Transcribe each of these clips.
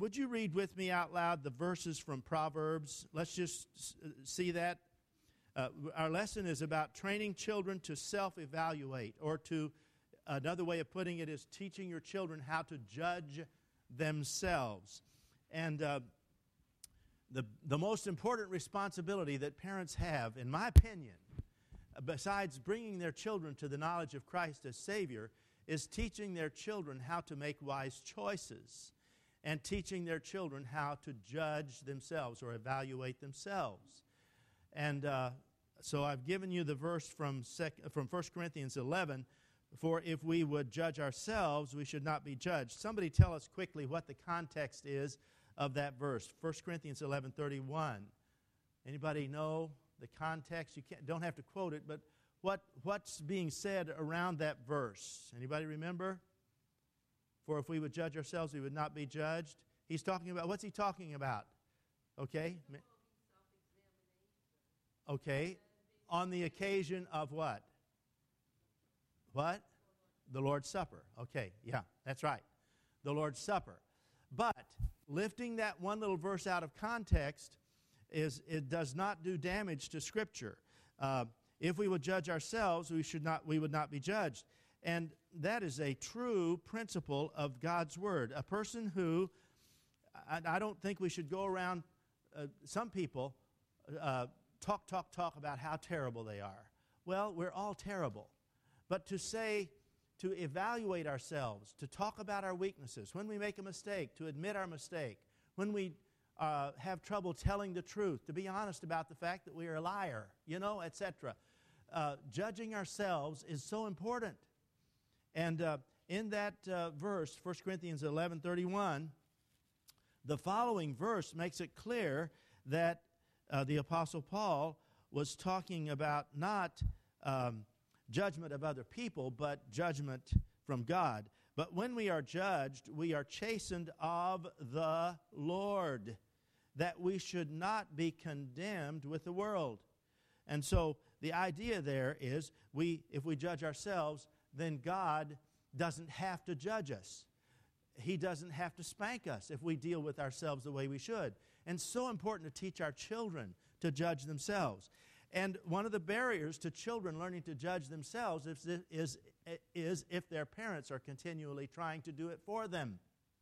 would you read with me out loud the verses from Proverbs? Let's just see that. Our lesson is about training children to self-evaluate, or to, another way of putting it is teaching your children how to judge themselves. And the most important responsibility that parents have, in my opinion, besides bringing their children to the knowledge of Christ as Savior, is teaching their children how to make wise choices and teaching their children how to judge themselves or evaluate themselves. And so I've given you the verse from 1 Corinthians 11, for if we would judge ourselves, we should not be judged. Somebody tell us quickly what the context is of that verse, 1 Corinthians 11:31. Anybody know the context? You don't have to quote it, but what's being said around that verse? Anybody remember? For if we would judge ourselves, we would not be judged. He's talking about, what's he talking about? Okay. Okay. On the occasion of what? What? The Lord's Supper. Okay, yeah, that's right. The Lord's Supper. But lifting that one little verse out of context, it does not do damage to Scripture. If we would judge ourselves, we would not be judged. And that is a true principle of God's Word. A person who, I don't think we should go around, some people talk about how terrible they are. Well, we're all terrible. But to evaluate ourselves, to talk about our weaknesses, when we make a mistake, to admit our mistake, when we have trouble telling the truth, to be honest about the fact that we are a liar, etc. Judging ourselves is so important. And in that verse, 1 Corinthians 11:31, the following verse makes it clear that the Apostle Paul was talking about not judgment of other people, but judgment from God. But when we are judged, we are chastened of the Lord, that we should not be condemned with the world. And so the idea there is, if we judge ourselves, then God doesn't have to judge us. He doesn't have to spank us if we deal with ourselves the way we should. And so important to teach our children to judge themselves. And one of the barriers to children learning to judge themselves is if their parents are continually trying to do it for them.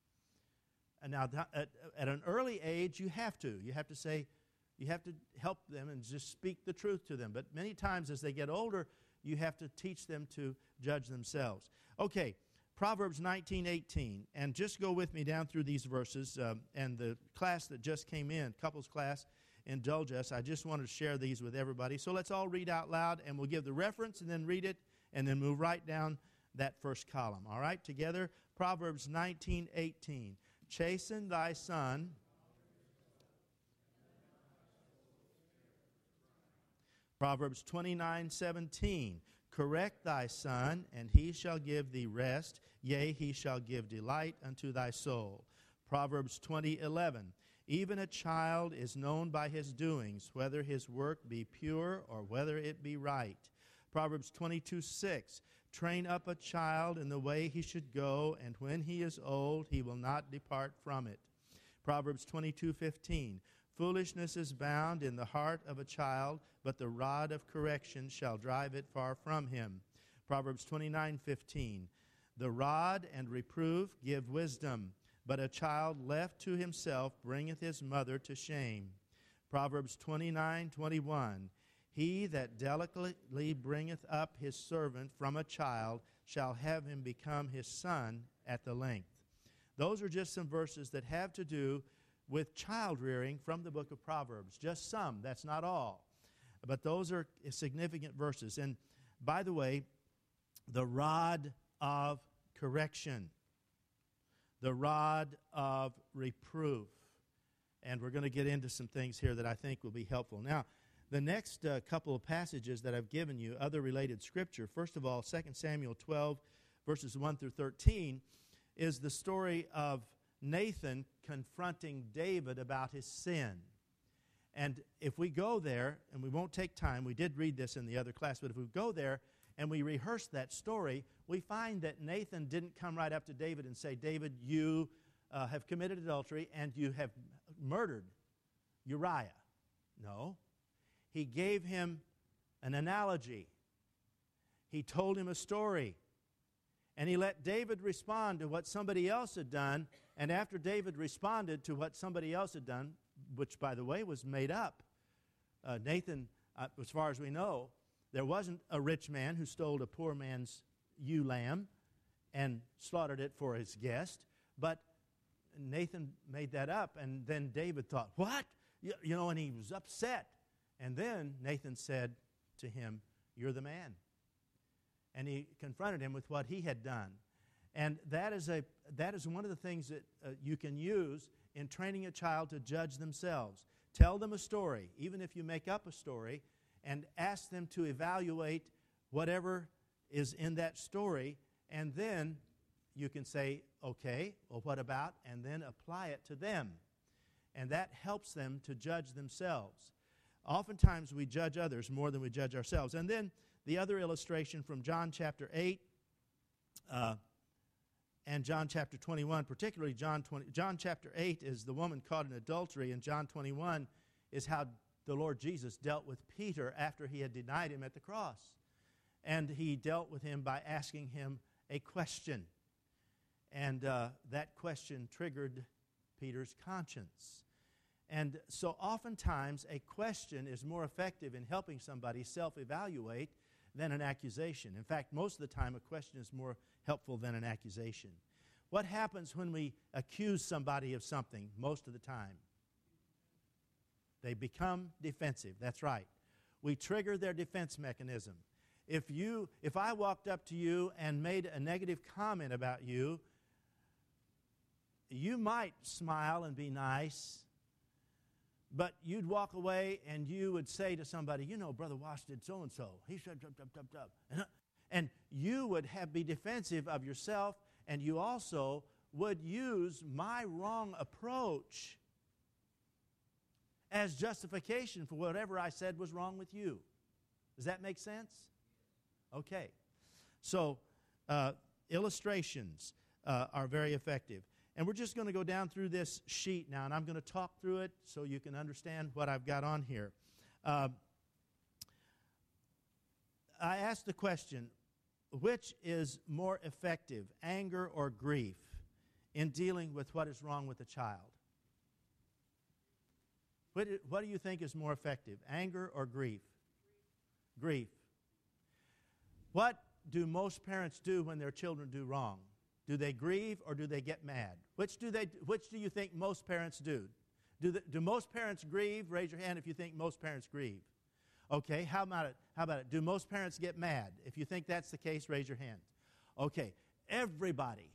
And now, at an early age, you have to. You have to help them and just speak the truth to them. But many times as they get older, you have to teach them to judge themselves. Okay, Proverbs 19:18. And just go with me down through these verses. And the class that just came in, couples class, indulge us. I just wanted to share these with everybody. So let's all read out loud, and we'll give the reference and then read it, and then move right down that first column. All right, together, Proverbs 19:18. Chasten thy son. Proverbs 29:17. Correct thy son, and he shall give thee rest. Yea, he shall give delight unto thy soul. Proverbs 20:11. Even a child is known by his doings, whether his work be pure or whether it be right. Proverbs 22:6. Train up a child in the way he should go, and when he is old, he will not depart from it. Proverbs 22:15. Foolishness is bound in the heart of a child, but the rod of correction shall drive it far from him. Proverbs 29:15. The rod and reproof give wisdom, but a child left to himself bringeth his mother to shame. Proverbs 29:21. He that delicately bringeth up his servant from a child shall have him become his son at the length. Those are just some verses that have to do with child rearing from the book of Proverbs. Just some, that's not all. But those are significant verses. And by the way, the rod of correction, the rod of reproof. And we're going to get into some things here that I think will be helpful. Now, the next couple of passages that I've given you, other related scripture, first of all, 2 Samuel 12, verses 1 through 13, is the story of Nathan confronting David about his sin. And if we go there, and we won't take time, we did read this in the other class, but if we go there and we rehearse that story, we find that Nathan didn't come right up to David and say, David, you have committed adultery and you have murdered Uriah. No. He gave him an analogy. He told him a story. And he let David respond to what somebody else had done. And after David responded to what somebody else had done, which, by the way, was made up, Nathan, as far as we know, there wasn't a rich man who stole a poor man's ewe lamb and slaughtered it for his guest. But Nathan made that up. And then David thought, what? You know, and he was upset. And then Nathan said to him, you're the man. And he confronted him with what he had done. And that is one of the things that you can use in training a child to judge themselves. Tell them a story, even if you make up a story, and ask them to evaluate whatever is in that story. And then you can say, okay, well, what about? And then apply it to them. And that helps them to judge themselves. Oftentimes we judge others more than we judge ourselves. And then the other illustration from John chapter 8 and John chapter 21, particularly John chapter 8 is the woman caught in adultery, and John 21 is how the Lord Jesus dealt with Peter after he had denied him at the cross. And he dealt with him by asking him a question. And that question triggered Peter's conscience. And so oftentimes a question is more effective in helping somebody self-evaluate than an accusation. In fact, most of the time a question is more helpful than an accusation. What happens when we accuse somebody of something most of the time? They become defensive. That's right. We trigger their defense mechanism. If I walked up to you and made a negative comment about you, you might smile and be nice, but you'd walk away and you would say to somebody, you know, Brother Wash did so-and-so. He said, and you would be defensive of yourself, and you also would use my wrong approach as justification for whatever I said was wrong with you. Does that make sense? Okay. So illustrations are very effective. And we're just going to go down through this sheet now, and I'm going to talk through it so you can understand what I've got on here. I asked the question, which is more effective, anger or grief, in dealing with what is wrong with a child? What do you think is more effective, anger or grief? Grief. What do most parents do when their children do wrong? Do they grieve or do they get mad? Which do you think most parents do? Do most parents grieve? Raise your hand if you think most parents grieve. Okay, how about it? Do most parents get mad? If you think that's the case, raise your hand. Okay, everybody,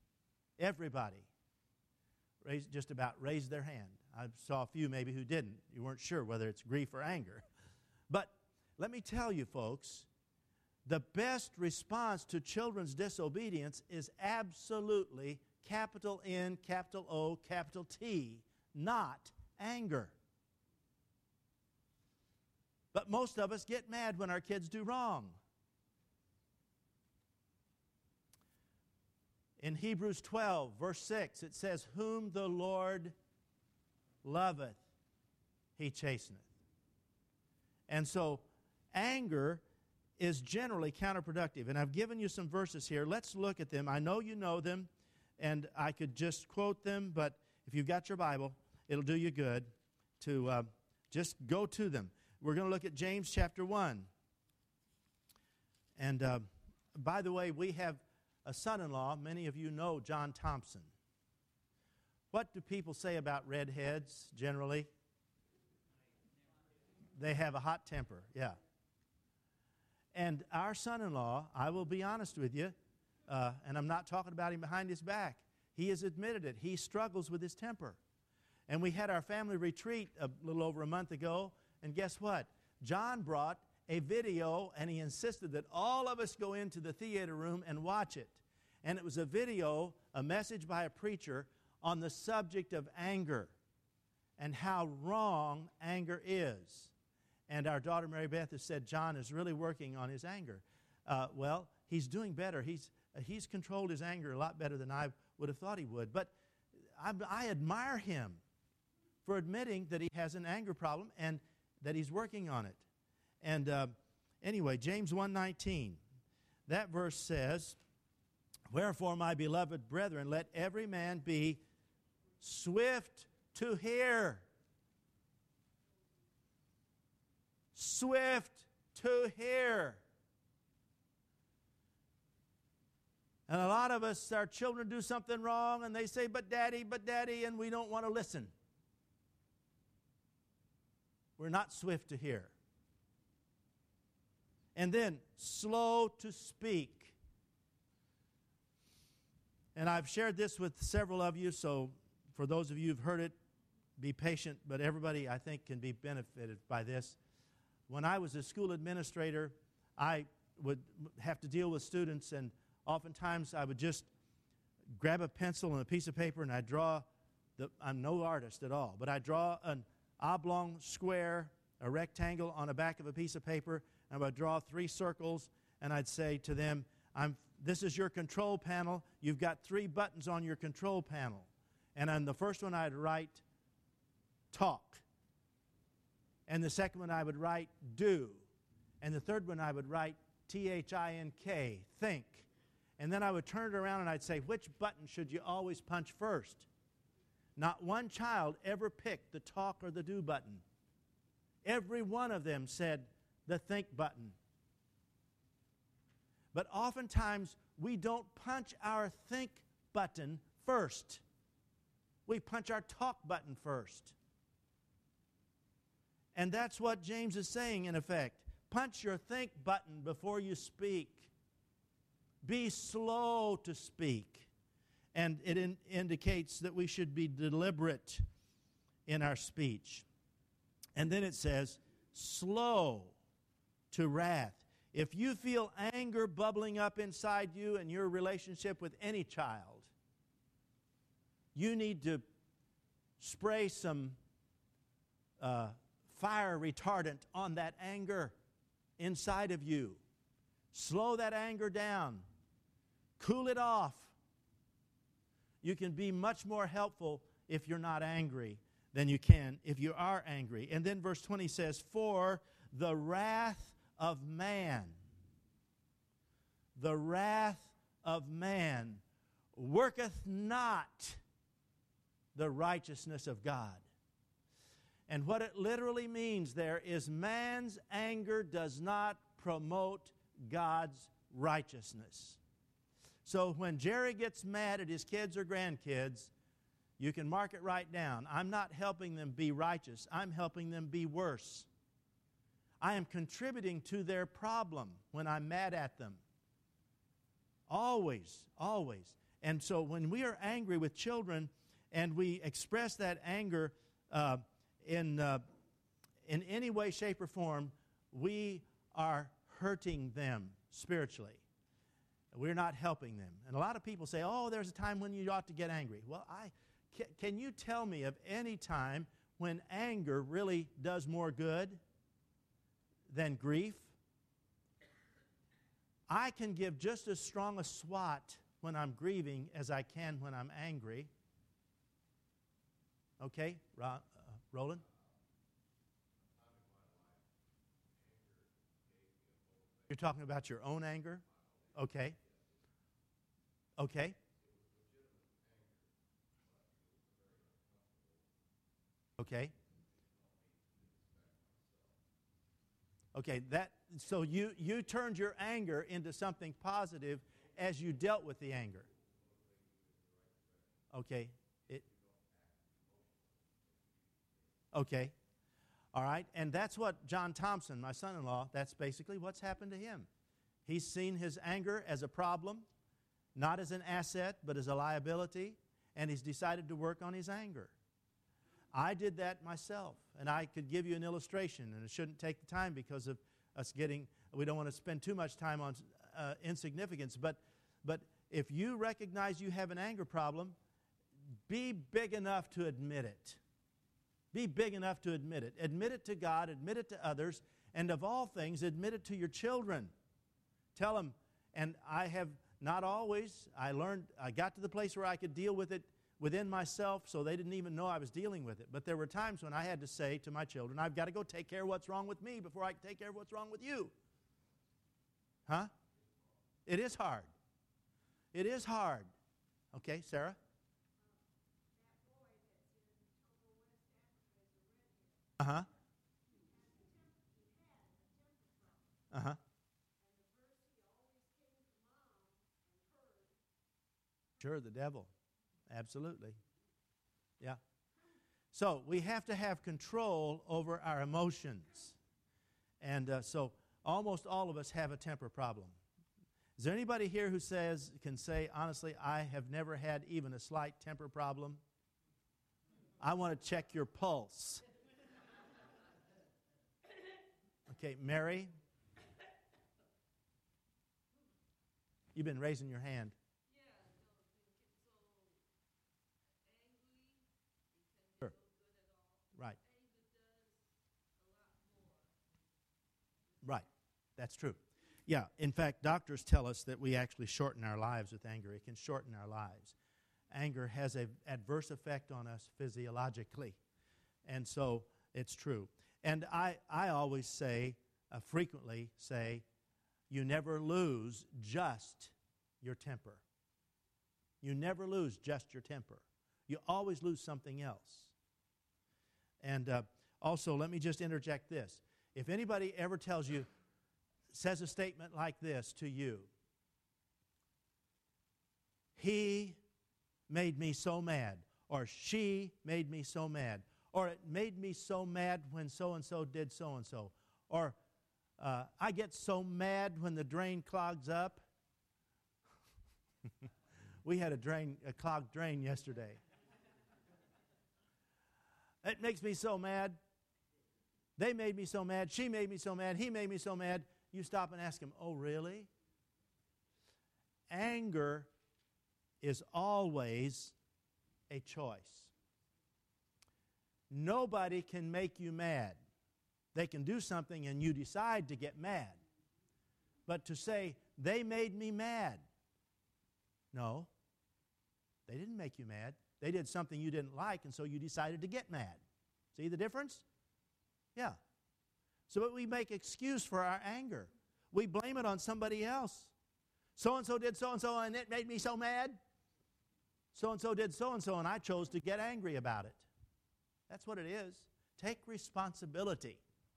raised their hand. I saw a few maybe who didn't. You weren't sure whether it's grief or anger. But let me tell you, folks, the best response to children's disobedience is absolutely capital N, capital O, capital T, not anger. But most of us get mad when our kids do wrong. In Hebrews 12, verse 6, it says, whom the Lord loveth, he chasteneth. And so anger is generally counterproductive. And I've given you some verses here. Let's look at them. I know you know them, and I could just quote them, but if you've got your Bible, it'll do you good to just go to them. We're going to look at James chapter 1. And by the way, we have a son-in-law. Many of you know John Thompson. What do people say about redheads generally? They have a hot temper, yeah. And our son-in-law, I will be honest with you, and I'm not talking about him behind his back. He has admitted it. He struggles with his temper. And we had our family retreat a little over a month ago, and guess what? John brought a video, and he insisted that all of us go into the theater room and watch it. And it was a video, a message by a preacher on the subject of anger and how wrong anger is. And our daughter Mary Beth has said John is really working on his anger. Well, he's doing better. He's controlled his anger a lot better than I would have thought he would. But I admire him for admitting that he has an anger problem and that he's working on it. And anyway, James 1:19, that verse says, "Wherefore, my beloved brethren, let every man be swift to hear." Swift to hear. And a lot of us, our children do something wrong, and they say, but daddy, and we don't want to listen. We're not swift to hear. And then, slow to speak. And I've shared this with several of you, so for those of you who've heard it, be patient, but everybody, I think, can be benefited by this. When I was a school administrator, I would have to deal with students, and oftentimes I would just grab a pencil and a piece of paper and I'd draw, I'm no artist at all, but I'd draw an oblong square, a rectangle on the back of a piece of paper, and I would draw 3 circles, and I'd say to them, this is your control panel. You've got 3 buttons on your control panel. And on the first one I'd write talk. And the second one I would write do. And the third one I would write T-H-I-N-K, think. And then I would turn it around and I'd say, which button should you always punch first? Not one child ever picked the talk or the do button. Every one of them said the think button. But oftentimes we don't punch our think button first. We punch our talk button first. And that's what James is saying, in effect. Punch your think button before you speak. Be slow to speak. And it indicates that we should be deliberate in our speech. And then it says, slow to wrath. If you feel anger bubbling up inside you in your relationship with any child, you need to spray some fire retardant on that anger inside of you. Slow that anger down. Cool it off. You can be much more helpful if you're not angry than you can if you are angry. And then verse 20 says, for the wrath of man, the wrath of man worketh not the righteousness of God. And what it literally means there is man's anger does not promote God's righteousness. So when Jerry gets mad at his kids or grandkids, you can mark it right down. I'm not helping them be righteous. I'm helping them be worse. I am contributing to their problem when I'm mad at them. Always, always. And so when we are angry with children and we express that anger in any way, shape, or form, we are hurting them spiritually. We're not helping them. And a lot of people say, oh, there's a time when you ought to get angry. Well, can you tell me of any time when anger really does more good than grief? I can give just as strong a swat when I'm grieving as I can when I'm angry. Okay, Roland? You're talking about your own anger? Okay. Okay. Okay. Okay, so you turned your anger into something positive as you dealt with the anger. Okay. Okay. All right. And that's what John Thompson, my son-in-law, that's basically what's happened to him. He's seen his anger as a problem, not as an asset, but as a liability, and he's decided to work on his anger. I did that myself, and I could give you an illustration, and it shouldn't take the time because of us we don't want to spend too much time on insignificance, but if you recognize you have an anger problem, be big enough to admit it. Be big enough to admit it. Admit it to God, admit it to others, and of all things, admit it to your children. Tell them, and I have not always, I got to the place where I could deal with it within myself, so they didn't even know I was dealing with it. But there were times when I had to say to my children, I've got to go take care of what's wrong with me before I can take care of what's wrong with you. Huh? It is hard. It is hard. Okay, Sarah? Uh-huh. Uh-huh. Sure, the devil. Absolutely. Yeah. So we have to have control over our emotions. And so almost all of us have a temper problem. Is there anybody here who can say, honestly, I have never had even a slight temper problem? I want to check your pulse. Okay, Mary? You've been raising your hand. Sure. Right. Right. That's true. Yeah. In fact, doctors tell us that we actually shorten our lives with anger. It can shorten our lives. Anger has an adverse effect on us physiologically. And so it's true. And I always say, frequently say, you never lose just your temper. You never lose just your temper. You always lose something else. And also, let me just interject this. If anybody ever says a statement like this to you, he made me so mad, or she made me so mad, or it made me so mad when so-and-so did so-and-so, or I get so mad when the drain clogs up. We had a clogged drain yesterday. It makes me so mad. They made me so mad. She made me so mad. He made me so mad. You stop and ask him, oh, really? Anger is always a choice. Nobody can make you mad. They can do something and you decide to get mad. But to say, they made me mad. No, they didn't make you mad. They did something you didn't like, and so you decided to get mad. See the difference? Yeah. So we make excuse for our anger. We blame it on somebody else. So-and-so did so-and-so, and it made me so mad. So-and-so did so-and-so, and I chose to get angry about it. That's what it is. Take responsibility.